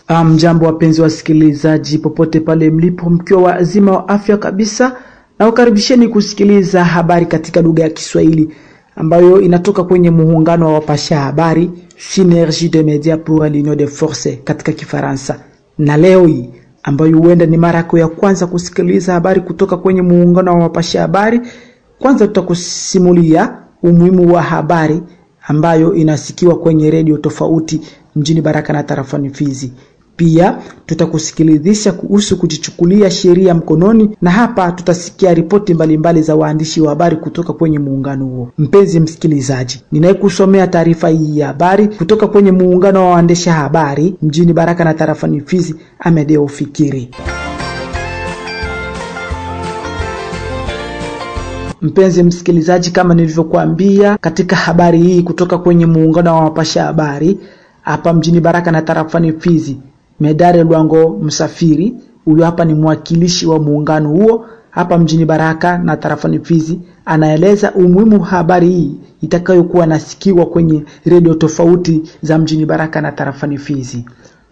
Jambo wapenzi wasikilizaji popote pale mlipo, mkiwa wazima wa afya kabisa, na ukaribisheni kusikiliza habari katika lugha ya Kiswahili ambayo inatoka kwenye muungano wa wapasha habari Synergie de Médias pour l'Union des Forces katika Kifaransa. Na leo hii ambayo huenda ni mara yako ya kwanza kusikiliza habari kutoka kwenye muungano wa wapasha habari, kwanza tutakusimulia umuhimu wa habari ambayo inasikiwa kwenye redio tofauti mjini Baraka na tarafani Fizi. Pia tutakusikilizisha kuhusu kujichukulia sheria mkononi, na hapa tutasikia ripoti mbalimbali za waandishi wa habari kutoka kwenye muungano huo. Mpenzi msikilizaji, ninayekusomea taarifa hii ya habari kutoka kwenye muungano wa waandishi habari mjini Baraka na tarafani Fizi, Amedeo Fikiri. Mpenzi msikilizaji, kama nilivyokuambia katika habari hii kutoka kwenye muungano wa wapasha habari hapa mjini Baraka na tarafani Fizi, Medare Luango Msafiri, huyo hapa ni mwakilishi wa muungano huo hapa mjini Baraka na tarafani Fizi, anaeleza umuhimu habari hii itakayokuwa nasikiwa kwenye redio tofauti za mjini Baraka na tarafani Fizi.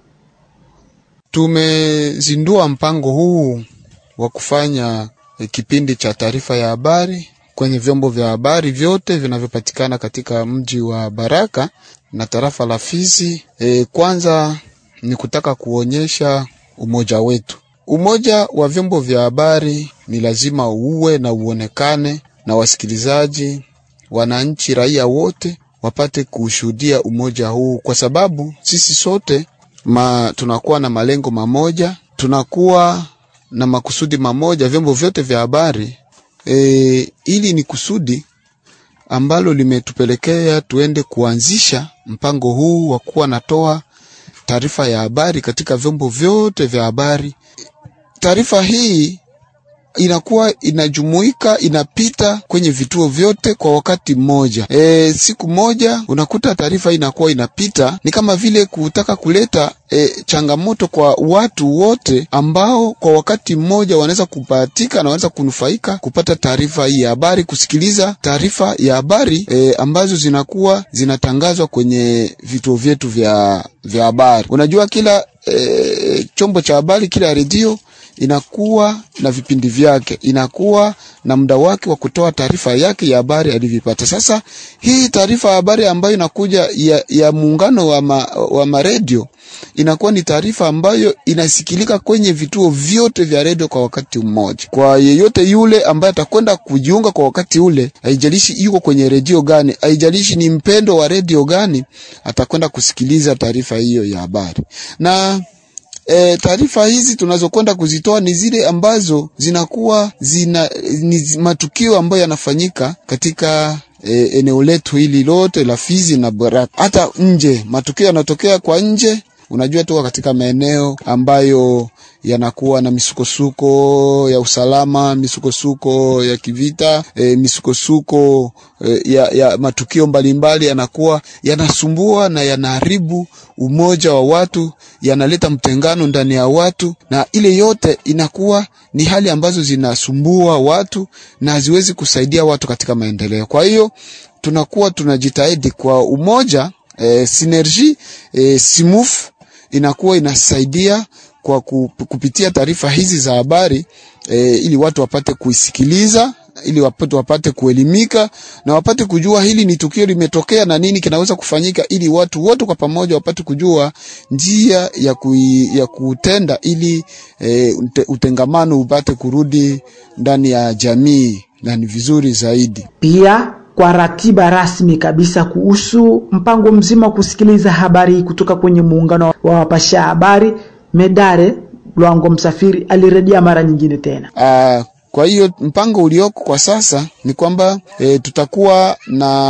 Tumezindua mpango huu wa kufanya kipindi cha taarifa ya habari kwenye vyombo vya habari vyote vinavyopatikana katika mji wa Baraka na tarafa la Fizi. Kwanza ni kutaka kuonyesha umoja wetu. Umoja wa vyombo vya habari ni lazima uwe na uonekane, na wasikilizaji, wananchi, raia wote wapate kushuhudia umoja huu, kwa sababu sisi sote tunakuwa na malengo mamoja, tunakuwa na makusudi mamoja. Vyombo vyote vya habari ili ni kusudi ambalo limetupelekea tuende kuanzisha mpango huu wa kuwa natoa taarifa ya habari katika vyombo vyote vya habari. Taarifa hii inakuwa inajumuika, inapita kwenye vituo vyote kwa wakati mmoja. Siku moja unakuta taarifa inakuwa inapita, ni kama vile kutaka kuleta changamoto kwa watu wote ambao kwa wakati mmoja wanaweza kupatika na wanaweza kunufaika kupata taarifa hii ya habari, kusikiliza taarifa ya habari ambazo zinakuwa zinatangazwa kwenye vituo vyetu vya habari. Unajua kila chombo cha habari, kila redio inakuwa na vipindi vyake, inakuwa na muda wake wa kutoa taarifa yake ya habari alivyopata. Sasa hii taarifa ya habari ambayo inakuja ya muungano wa maredio inakuwa ni taarifa ambayo inasikilika kwenye vituo vyote vya redio kwa wakati mmoja. Kwa yeyote yule ambaye atakwenda kujiunga kwa wakati ule, haijalishi yuko kwenye redio gani, haijalishi ni mpendo wa redio gani, atakwenda kusikiliza taarifa hiyo ya habari. Na taarifa hizi tunazokwenda kuzitoa ni zile ambazo zinakuwa ni matukio ambayo yanafanyika katika eneo letu hili lote la Fizi na Baraka. Hata nje, matukio yanatokea kwa nje. Unajua tu katika maeneo ambayo yanakuwa na misukosuko ya usalama, misukosuko ya kivita, misukosuko ya matukio mbalimbali, yanakuwa yanasumbua na yanaharibu umoja wa watu, yanaleta mtengano ndani ya watu, na ile yote inakuwa ni hali ambazo zinasumbua watu na haziwezi kusaidia watu katika maendeleo. Kwa hiyo tunakuwa tunajitahidi kwa umoja, Synergie, SIMUF inakuwa inasaidia kwa kupitia taarifa hizi za habari, ili watu wapate kuisikiliza, ili wapate kuelimika na wapate kujua hili ni tukio limetokea na nini kinaweza kufanyika, ili watu wote kwa pamoja wapate kujua njia ya kutenda, ili utengamano upate kurudi ndani ya jamii, na ni vizuri zaidi. Pia kwa ratiba rasmi kabisa kuhusu mpango mzima kusikiliza habari kutoka kwenye muungano wa wapasha habari, Medare Luango Msafiri alirejea mara nyingine tena. Kwa hiyo mpango ulioko kwa sasa ni kwamba tutakuwa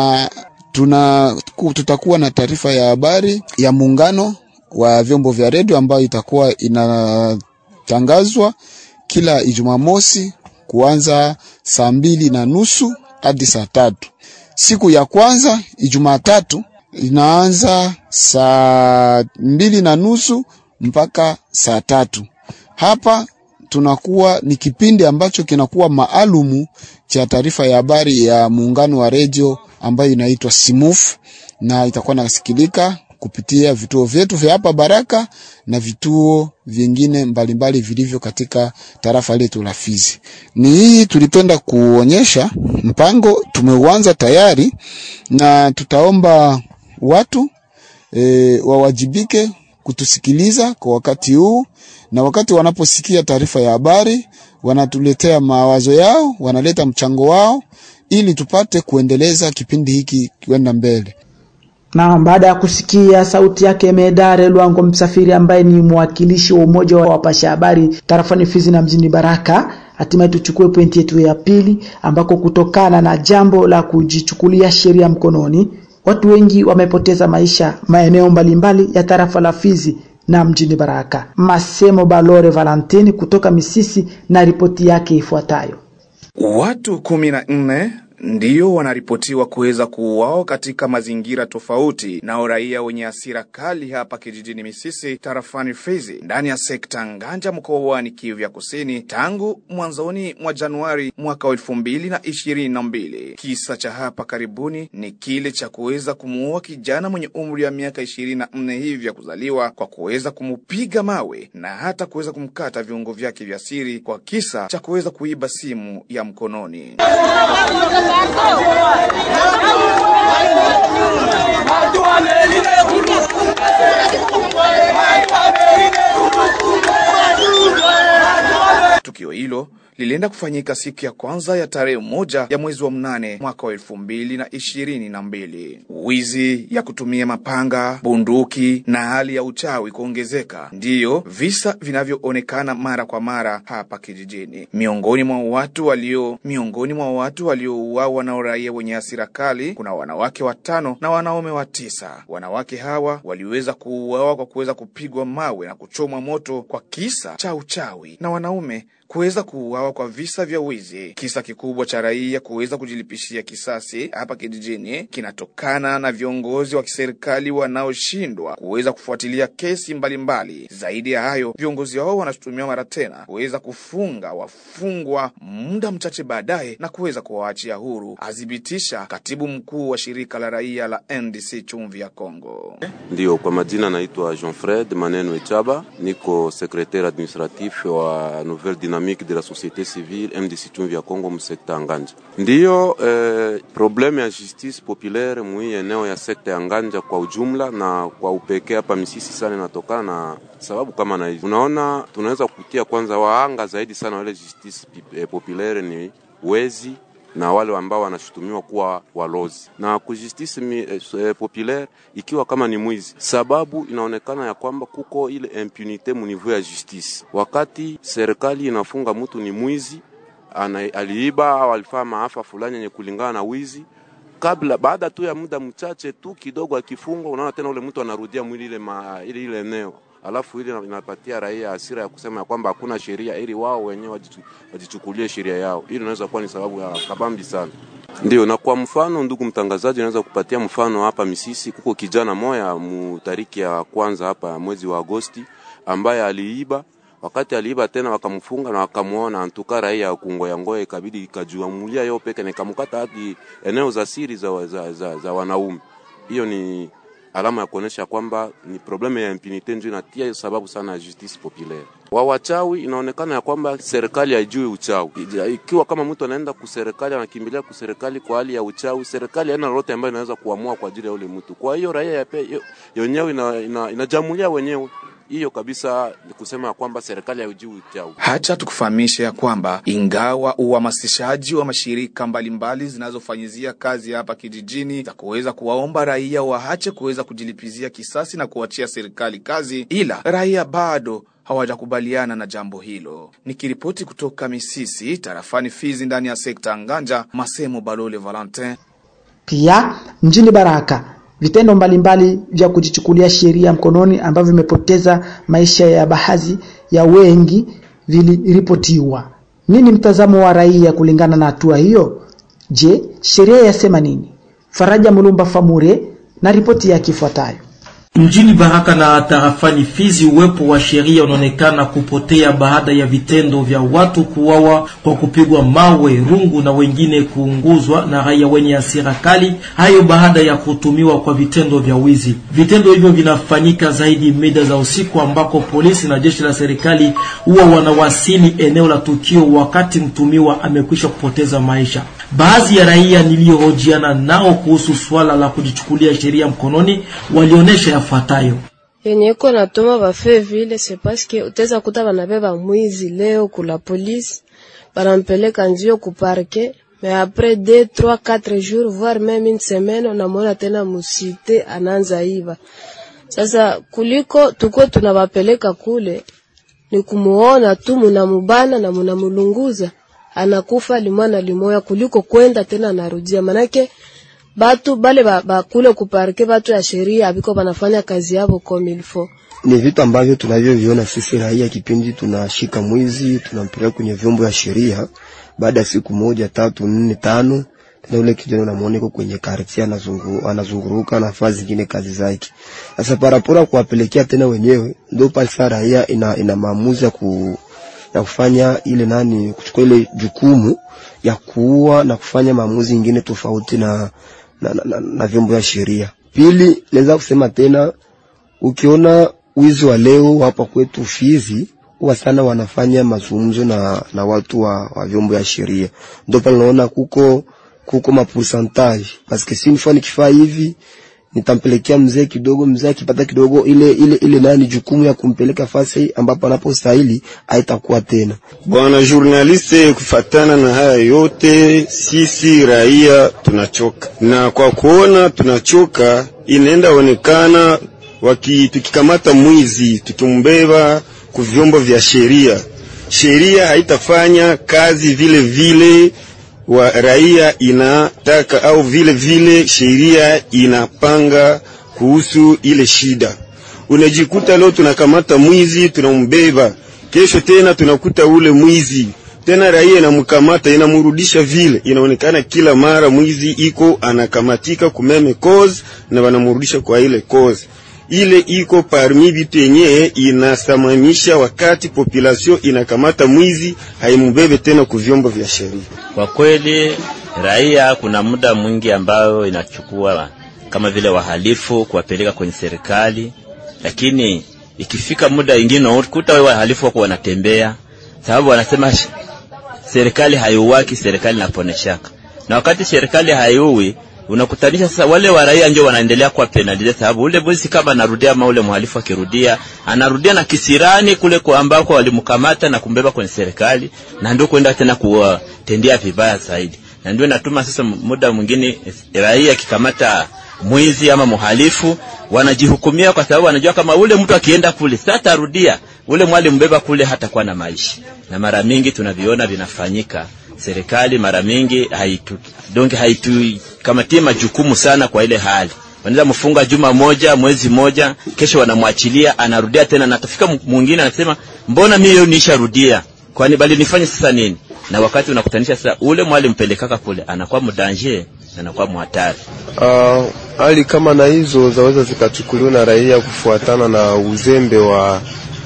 na taarifa ya habari ya muungano wa vyombo vya redio ambayo itakuwa inatangazwa kila Ijumamosi kuanza 2:30 hadi 3:00. Siku ya kwanza Ijumatatu inaanza 2:30 mpaka 3:00. Hapa tunakuwa ni kipindi ambacho kinakuwa maalumu cha taarifa ya habari ya muungano wa redio ambayo inaitwa SIMUF, na itakuwa nasikilika kupitia vituo vyetu vya hapa Baraka na vituo vingine mbalimbali vilivyo katika tarafa letu la Fizi. Ni hii tulipenda kuonyesha mpango tumeuanza tayari, na tutaomba watu wawajibike kutusikiliza kwa wakati huu, na wakati wanaposikia taarifa ya habari wanatuletea mawazo yao, wanaleta mchango wao ili tupate kuendeleza kipindi hiki kwenda mbele. Na baada ya kusikia sauti yake Medare Luango Msafiri, ambaye ni mwakilishi wa umoja wa wapasha habari tarafani Fizi na mjini Baraka, hatimaye tuchukue pointi yetu ya pili, ambako kutokana na jambo la kujichukulia sheria mkononi, watu wengi wamepoteza maisha maeneo mbalimbali ya tarafa la Fizi na mjini Baraka. Masemo Balore Valentine kutoka Misisi na ripoti yake ifuatayo. Watu 14 ndio wanaripotiwa kuweza kuuawa katika mazingira tofauti na raia wenye hasira kali hapa kijijini Misisi tarafani Fizi ndani ya sekta Nganja mkoani Kivu ya Kusini tangu mwanzoni mwa Januari mwaka 2022. Kisa cha hapa karibuni ni kile cha kuweza kumuua kijana mwenye umri ya miaka 24 hivi ya kuzaliwa kwa kuweza kumupiga mawe na hata kuweza kumkata viungo vyake vya siri kwa kisa cha kuweza kuiba simu ya mkononi. Tukio hilo lilienda kufanyika siku ya kwanza ya tarehe 1 ya mwezi wa 8 mwaka 2022. Wizi ya kutumia mapanga, bunduki na hali ya uchawi kuongezeka ndiyo visa vinavyoonekana mara kwa mara hapa kijijini. Miongoni mwa watu waliouawa na raia wenye hasira kali kuna wanawake 5 na wanaume 9. Wanawake hawa waliweza kuuawa kwa kuweza kupigwa mawe na kuchomwa moto kwa kisa cha uchawi, na wanaume kuweza kuuawa kwa visa vya wizi. Kisa kikubwa cha raia kuweza kujilipishia kisasi hapa kijijini kinatokana na viongozi wa kiserikali wanaoshindwa kuweza kufuatilia kesi mbalimbali. Zaidi ya hayo, viongozi hao wanashutumiwa mara tena kuweza kufunga wafungwa muda mchache baadaye na kuweza kuwaachia huru, adhibitisha katibu mkuu wa shirika la raia la NDC Chumvi ya Kongo. Ndio, kwa majina naitwa Jean-Fred Maneno Echaba, niko secrétaire administratif wa Nouvelle Dynamique de la société civile MDC Chumvi ya Kongo msekta Nganja. Ndio probleme ya justice populaire mwi eneo ya sekta ya Nganja kwa ujumla na kwa upekee hapa Misisi sana inatokana na sababu kama na hizi. Unaona, tunaweza kutia kwanza waanga zaidi sana wale justice populaire ni wezi na wale ambao wanashutumiwa kuwa walozi. Na kujustice populaire ikiwa kama ni mwizi, sababu inaonekana ya kwamba kuko ile impunite mu niveau ya justice. Wakati serikali inafunga mtu ni mwizi, aliiba au alifanya maafa fulani yenye kulingana na wizi, baada tu ya muda mchache tu kidogo akifungwa, unaona tena ule mtu anarudia mwili ile eneo. Alafu ile inapatia raia hasira ya kusema kwamba hakuna sheria ili wao wenyewe wajichukulie sheria yao. Hili inaweza kuwa ni sababu ya kabambi sana. Ndio, na kwa mfano ndugu mtangazaji, naweza kupatia mfano hapa Misisi kuko kijana moya tariki ya kwanza hapa mwezi wa Agosti ambaye aliiba. Wakati aliiba tena wakamfunga na wakamuona antuka raia kungoya ngoya ikabidi ikajuamulia yao peke na ikamkata hadi eneo za siri za wanaume. Hiyo ni alama ya kuonesha kwamba ni probleme ya impunite ndio inatia sababu sana ya justice populaire. Wachawi inaonekana ya kwamba serikali haijui uchawi. Ikiwa kama mtu anaenda kuserikali anakimbilia kuserikali kwa hali ya uchawi, serikali haina lolote ambayo inaweza kuamua kwa ajili ya yule mtu. Kwa hiyo raia yenyewe inajamulia wenyewe. Hiyo kabisa ni kusema kwamba serikali haijui uchawi. Hacha tukufahamisha ya kwamba ingawa uhamasishaji wa mashirika mbalimbali zinazofanyizia kazi hapa kijijini za kuweza kuwaomba raia waache kuweza kujilipizia kisasi na kuachia serikali kazi, ila raia bado hawajakubaliana na jambo hilo. Nikiripoti kutoka Misisi tarafani Fizi ndani ya sekta Nganja, Masemo Balole Valentin. Pia mjini Baraka, vitendo mbalimbali vya kujichukulia sheria mkononi ambavyo vimepoteza maisha ya baadhi ya wengi viliripotiwa. Nini mtazamo wa raia kulingana na hatua hiyo? Je, sheria yasema nini? Faraja Mulumba Famure na ripoti yake ifuatayo. Mjini Baraka na tarafani Fizi, uwepo wa sheria unaonekana kupotea baada ya vitendo vya watu kuuawa kwa kupigwa mawe, rungu na wengine kuunguzwa na raia wenye hasira kali. Hayo baada ya kutumiwa kwa vitendo vya wizi. Vitendo hivyo vinafanyika zaidi mida za usiku, ambako polisi na jeshi la serikali huwa wanawasili eneo la tukio wakati mtumiwa amekwisha kupoteza maisha. Baadhi ya raia niliohojiana nao kuhusu swala la kujichukulia sheria mkononi walionyesha yafuatayo. Yenye iko natuma bafe vile c'est parce que utaweza kuta banabeba mwizi leo kula polisi banampeleka nzio ku parquet, mais après 2, 3, 4 jours voire même une semaine unamwona tena musite anaanza iba. Sasa kuliko tuko tunawapeleka kule ni kumuona tu mnamubana na mnamulunguza anakufa limwana limoya kuliko kwenda tena narudia. Manake batu bale kule kuparke batu ya sheria abiko banafanya kazi yao comme il faut. Ni vitu ambavyo tunavyoviona sisi raia kipindi tunashika mwizi tunampeleka kwenye vyombo vya sheria, baada ya siku 1, 3, 4, 5 tena ule kijana unamuona kwenye quartier anazunguruka na fazi zingine kazi zake. Sasa parapora kuwapelekea tena wenyewe ndio pale raia ina maamuzi ya kufanya ile kuchukua ile jukumu ya kuua na kufanya maamuzi mengine tofauti na vyombo vya sheria. Pili, naweza kusema tena ukiona wizi wa leo hapa kwetu Fizi huwa sana wanafanya mazungumzo na watu wa vyombo vya sheria. Ndio pale naona kuko ma pourcentage parce que si mfano kifaa hivi nitampelekea mzee kidogo, mzee akipata kidogo ile jukumu ya kumpeleka fasi ambapo anapostahili haitakuwa tena. Bwana journaliste, kufatana na haya yote sisi raia tunachoka, na kwa kuona tunachoka inaenda onekana tukikamata mwizi tukimbeba ku vyombo vya sheria haitafanya kazi vile wa raia inataka au vile sheria inapanga kuhusu ile shida. Unajikuta leo tunakamata mwizi tunambeba, kesho tena tunakuta ule mwizi tena raia inamkamata inamrudisha vile. Inaonekana kila mara mwizi iko anakamatika kumeme cause na wanamrudisha kwa ile cause. Ile iko parmi vitu yenye inasamanisha wakati population inakamata mwizi haimbebe tena ku vyombo vya sheria. Kwa kweli raia kuna muda mwingi ambao inachukua kama vile wahalifu kuwapeleka kwenye serikali, lakini ikifika muda mwingine ukuta wao wahalifu wako wanatembea, sababu wanasema serikali haiuwaki, serikali inaponeshaka. Na wakati serikali haiui, unakutanisha sasa wale wa raia ndio wanaendelea kwa penalize, sababu ule bosi kama anarudia ama ule mhalifu akirudia anarudia na kisirani kule kwa ambako walimkamata na kumbeba kwenye serikali, na ndio kwenda tena kuwatendea vibaya zaidi. Na ndio natuma sasa muda mwingine raia kikamata mwizi ama mhalifu wanajihukumia, kwa sababu wanajua kama ule mtu akienda kule sasa tarudia ule mwali mbeba kule hata kwa na maisha. Na mara mingi tunaviona vinafanyika. Serikali mara mingi haitu kama tima jukumu sana kwa ile hali. Wanaweza mfunga juma moja, mwezi moja, kesho wanamwachilia, anarudia tena, na atafika mwingine anasema mbona mimi nisharudia? Kwani bali nifanye sasa nini? Na wakati unakutanisha sasa ule mwali mpelekaka kule anakuwa mdanger, anakuwa mhatari. Hali kama na hizo zaweza zikachukuliwa na raia kufuatana na uzembe wa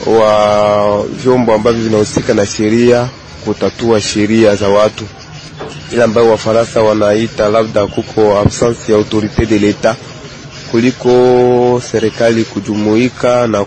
vyombo ambavyo vinahusika na sheria kutatua sheria za watu, ila ambao Wafaransa wanaita labda kuko absence ya autorité de l'État, kuliko serikali kujumuika na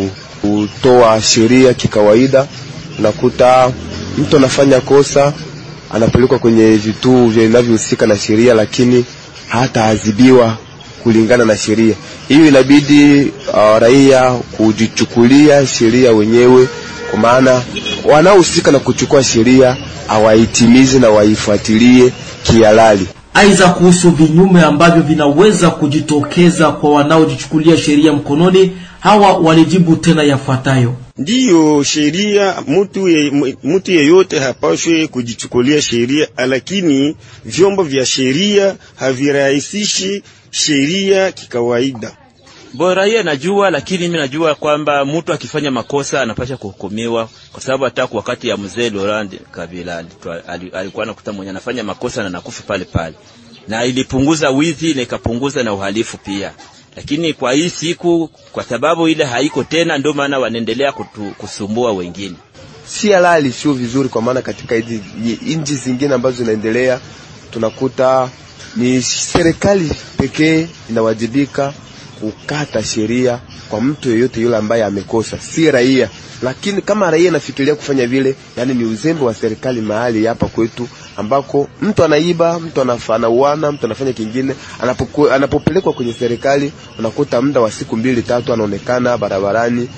kutoa sheria kikawaida. Nakuta mtu anafanya kosa anapelekwa kwenye vituo vinavyohusika na sheria, lakini hata adhibiwa kulingana na sheria. Hiyo inabidi raia kujichukulia sheria wenyewe, kwa maana wanaohusika na kuchukua sheria hawaitimizi na waifuatilie kihalali. Aiza kuhusu vinyume ambavyo vinaweza kujitokeza kwa wanaojichukulia sheria mkononi, hawa walijibu tena yafuatayo. Ndiyo, sheria mtu yeyote hapaswe kujichukulia sheria, lakini vyombo vya sheria havirahisishi sheria kikawaida. Bora yeye najua, lakini mimi najua kwamba mtu akifanya makosa anapaswa kuhukumiwa, kwa sababu hata wakati ya mzee Laurent Kabila alikuwa anakuta mwenye anafanya makosa na nakufa pale pale, na ilipunguza wizi na ikapunguza na uhalifu pia. lakini kwa hii siku kwa sababu ile haiko tena ndio maana wanaendelea kusumbua wengine. Si halali, sio vizuri, kwa maana katika hizi nchi zingine ambazo zinaendelea tunakuta ni serikali pekee inawajibika kukata sheria kwa mtu yeyote yule ambaye amekosa, si raia. Lakini kama raia nafikiria kufanya vile, yani ni uzembe wa serikali mahali hapa kwetu, ambako mtu anaiba, mtu anauana, mtu anafanya kingine, anapopelekwa kwenye serikali unakuta muda wa siku 2-3 anaonekana barabarani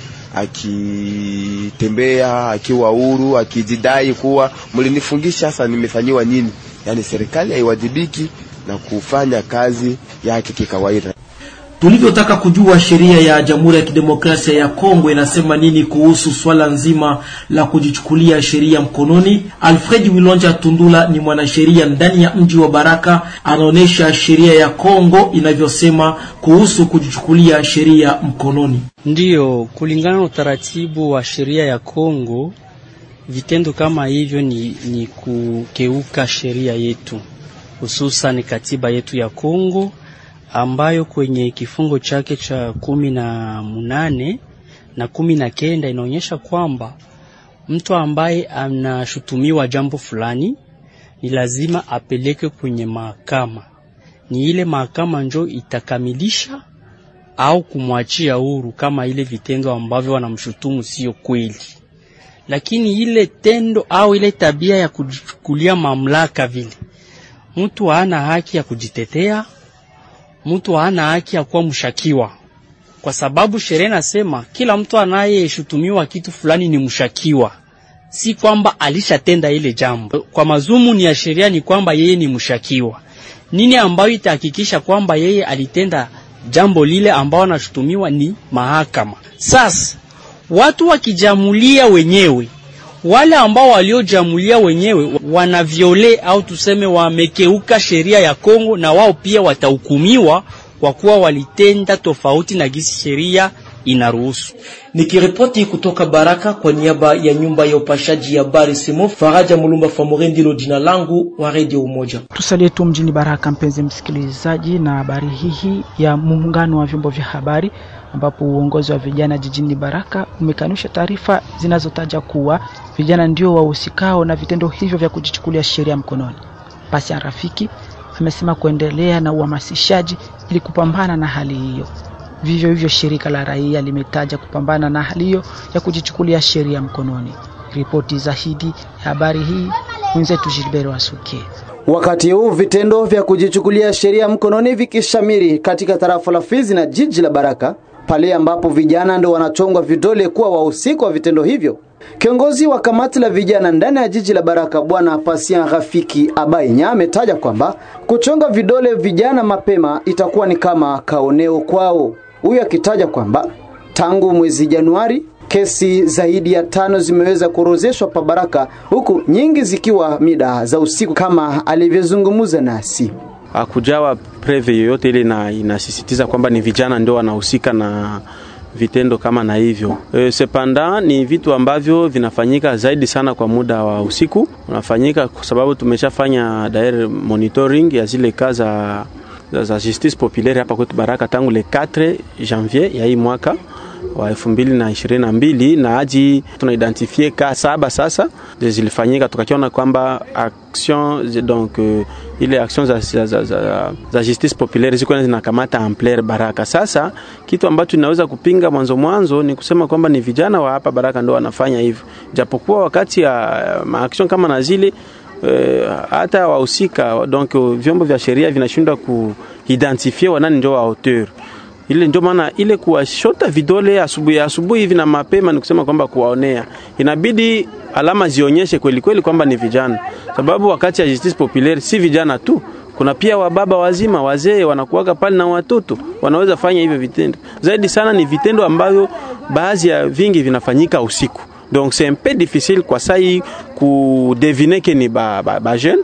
akitembea akiwa huru, akijidai kuwa mlinifungisha, sasa nimefanyiwa nini? Yani serikali haiwajibiki na kufanya kazi yake kikawaida. Tulivyotaka kujua sheria ya Jamhuri ya Kidemokrasia ya Kongo inasema nini kuhusu swala nzima la kujichukulia sheria mkononi. Alfred Wilonja Tundula ni mwanasheria ndani ya mji wa Baraka, anaonesha sheria ya Kongo inavyosema kuhusu kujichukulia sheria mkononi. Ndiyo, kulingana na utaratibu wa sheria ya Kongo, vitendo kama hivyo ni kukeuka sheria yetu, hususan katiba yetu ya Kongo, ambayo kwenye kifungo chake cha 18 na 19 inaonyesha kwamba mtu ambaye anashutumiwa jambo fulani ni lazima apeleke kwenye mahakama. Ni ile mahakama njoo itakamilisha au kumwachia huru kama ile vitendo ambavyo wanamshutumu sio kweli. Lakini ile tendo au ile tabia ya kuchukulia mamlaka vile, mtu hana haki ya kujitetea, mtu hana haki ya kuwa mshakiwa, kwa sababu sheria inasema kila mtu anayeshutumiwa kitu fulani ni mshakiwa, si kwamba alishatenda ile jambo. Kwa mazumuni ya sheria ni kwamba yeye ni mshakiwa. Nini ambayo itahakikisha kwamba yeye alitenda jambo lile ambao anashutumiwa? Ni mahakama. Sasa watu wakijamulia wenyewe, wale ambao waliojamulia wenyewe wanaviole au tuseme wamekeuka sheria ya Kongo, na wao pia watahukumiwa kwa kuwa walitenda tofauti na gisi sheria inaruhusu. Nikiripoti kutoka Baraka kwa niaba ya nyumba ya upashaji ya habari Simo, Faraja Mulumba Famore ndilo jina langu wa Radio Umoja. Tusalie tu mjini Baraka, mpenzi msikilizaji, na habari hii ya muungano wa vyombo vya habari, ambapo uongozi wa vijana jijini Baraka umekanusha taarifa zinazotaja kuwa vijana ndio wahusikao na vitendo hivyo vya kujichukulia sheria mkononi. Pasi Rafiki amesema kuendelea na uhamasishaji ili kupambana na hali hiyo. Vivyo hivyo shirika la raia limetaja kupambana na hali hiyo ya kujichukulia sheria mkononi. Ripoti zaidi ya habari hii mwenzetu Gilbert Wasuke. Wakati huu vitendo vya kujichukulia sheria mkononi vikishamiri katika tarafa la Fizi na jiji la Baraka, pale ambapo vijana ndio wanachongwa vidole kuwa wahusika wa vitendo hivyo. Kiongozi wa kamati la vijana ndani ya jiji la Baraka, Bwana Pasi Rafiki Abainya, ametaja kwamba kuchonga vidole vijana mapema itakuwa ni kama kaoneo kwao. Huyu akitaja kwamba tangu mwezi Januari kesi zaidi ya 5 zimeweza kurozeshwa pa Baraka, huku nyingi zikiwa mida za usiku, kama alivyozungumza nasi. Hakujawa preve yoyote ile na inasisitiza kwamba ni vijana ndio wanahusika na vitendo kama na hivyo. Sepanda ni vitu ambavyo vinafanyika zaidi sana kwa muda wa usiku. Unafanyika kwa sababu tumeshafanya direct monitoring ya zile kazi za justice populaire hapa kwetu Baraka tangu le 4 janvier ya hii mwaka wa 2022, na hadi tunaidentifie ka 7 sasa zilifanyika, tukakiona kwamba action donc ile action za justice populaire ziko zinakamata ampleur Baraka. Sasa kitu ambacho tunaweza kupinga mwanzo ni kusema kwamba ni vijana wa hapa Baraka ndio wanafanya hivyo, japokuwa wakati ya action kama na zile hata wahusika donc vyombo vya sheria vinashindwa kuidentifie wanani ndio wa auteur. Ile ndio maana ile kuwashota vidole asubuhi hivi na mapema ni kusema kwamba kuwaonea inabidi alama zionyeshe kweli kwamba ni vijana, sababu wakati ya justice populaire si vijana tu, kuna pia wababa wazima, wazee wanakuaga pale na watoto wanaweza fanya hivyo vitendo. Zaidi sana ni vitendo ambavyo baadhi ya vingi vinafanyika usiku. Donc c'est un peu difficile kwa sai ku deviner que ni ba jeune.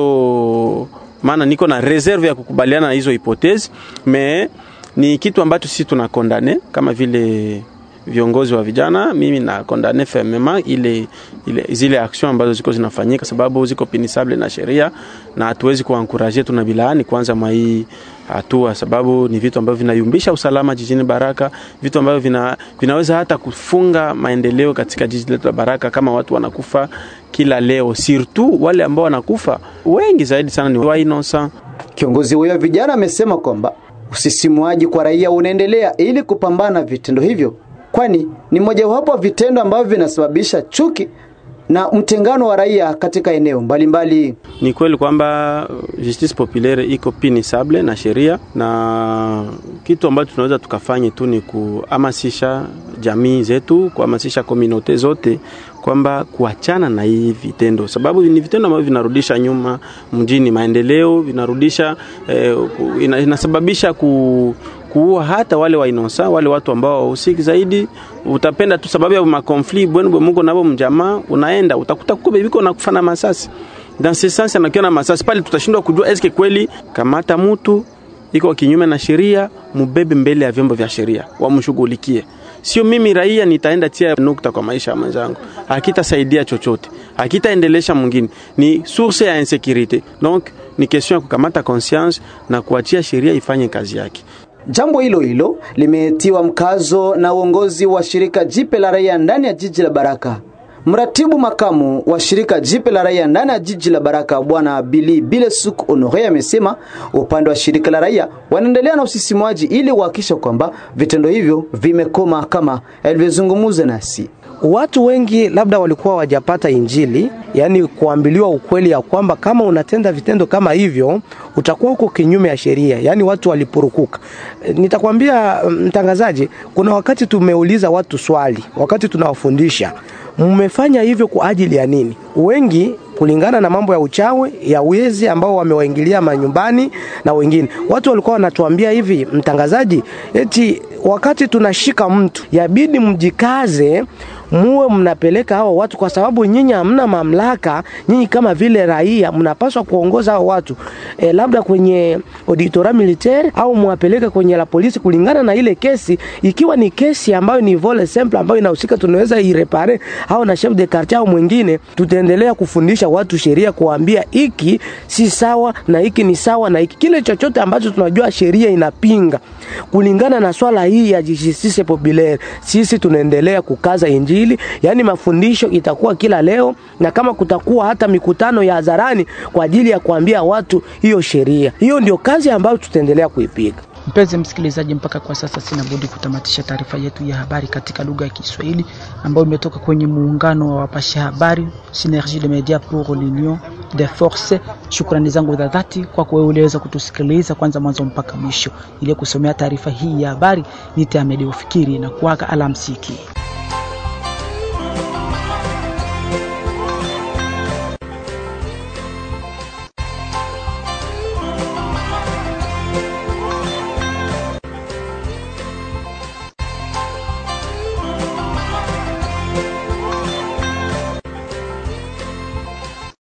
Do maana niko na reserve ya kukubaliana na hizo hypothèse, mais ni kitu ambacho sisi tunakondane kama vile viongozi wa vijana. Mimi na kondane fermement zile action ambazo ziko zinafanyika, sababu ziko punishable na sheria, na hatuwezi kuencourager tunabilaani kwanza mwa hii hatua, sababu ni vitu ambavyo vinayumbisha usalama jijini Baraka, vitu ambavyo vinaweza hata kufunga maendeleo katika jiji letu la Baraka kama watu wanakufa kila leo. Surtout wale ambao wanakufa wengi zaidi sana ni wa innocent. Kiongozi huyo vijana amesema kwamba usisimuaji kwa raia unaendelea ili kupambana vitendo hivyo, kwani ni mojawapo wa vitendo ambavyo vinasababisha chuki na mtengano wa raia katika eneo mbalimbali. Ni kweli kwamba justice populaire iko punishable na sheria, na kitu ambacho tunaweza tukafanya tu ni kuhamasisha jamii zetu, kuhamasisha community zote kwamba kuachana na hivi vitendo, sababu ni vitendo ambavyo vinarudisha nyuma mjini maendeleo, vinarudisha inasababisha kuua hata wale wa inosa, wale watu ambao wahusiki zaidi. Utapenda tu sababu ya makonflikt bwenu Mungu nabo mjamaa, unaenda utakuta kube biko na kufana masasi. Dans ce sens anakiona masasi pale, tutashindwa kujua eske kweli kamata mtu iko kinyume na sheria, mubebe mbele ya vyombo vya sheria wamshughulikie. Sio mimi raia nitaenda tia nukta kwa maisha ya mwenzangu, hakitasaidia chochote, hakitaendelesha mwingine, ni source ya insécurité. Donc ni question ya kukamata conscience na kuachia sheria ifanye kazi yake. Jambo hilo limetiwa mkazo na uongozi wa shirika jipe la raia ndani ya jiji la Baraka. Mratibu makamu wa shirika jipe la raia ndani ya jiji la Baraka, Bwana Billy Bilesuk Honoré, amesema upande wa shirika la raia wanaendelea na usisimuaji ili kuhakikisha kwamba vitendo hivyo vimekoma kama alivyozungumza nasi. Watu wengi labda walikuwa wajapata injili, yani kuambiliwa ukweli ya kwamba kama unatenda vitendo kama hivyo utakuwa uko kinyume ya sheria, yani watu walipurukuka. Nitakwambia mtangazaji, kuna wakati tumeuliza watu swali, wakati tunawafundisha, mmefanya hivyo kwa ajili ya nini? Wengi kulingana na mambo ya uchawi, ya wezi ambao wamewaingilia manyumbani na wengine. Watu walikuwa wanatuambia hivi, mtangazaji, eti wakati tunashika mtu yabidi mjikaze muwe mnapeleka hao watu, kwa sababu nyinyi hamna mamlaka. Nyinyi kama vile raia mnapaswa kuongoza hao watu labda kwenye auditorat militaire au muwapeleke kwenye la polisi kulingana na ile kesi. Ikiwa ni kesi ambayo ni vol simple ambayo inahusika, tunaweza irepare au na chef de quartier au mwingine. Tutaendelea kufundisha watu sheria, kuambia hiki si sawa na hiki ni sawa na hiki. Kile chochote ambacho tunajua sheria inapinga kulingana na swala hii ya justice populaire, sisi tunaendelea kukaza injili. Yani mafundisho itakuwa kila leo, na kama kutakuwa hata mikutano ya hadharani kwa ajili ya kuambia watu hiyo sheria. Hiyo ndio kazi ambayo tutaendelea kuipiga. Mpenzi msikilizaji, mpaka kwa sasa sina budi kutamatisha taarifa yetu ya habari katika lugha ya Kiswahili ambayo imetoka kwenye muungano wa wapasha habari Synergie de Médias pour l'Union des Forces. Shukrani zangu za dhati kwa kuwa uliweza kutusikiliza kwanza mwanzo mpaka mwisho. Ile kusomea taarifa hii ya habari ni Ahmed Ofikiri na kuaga alamsiki.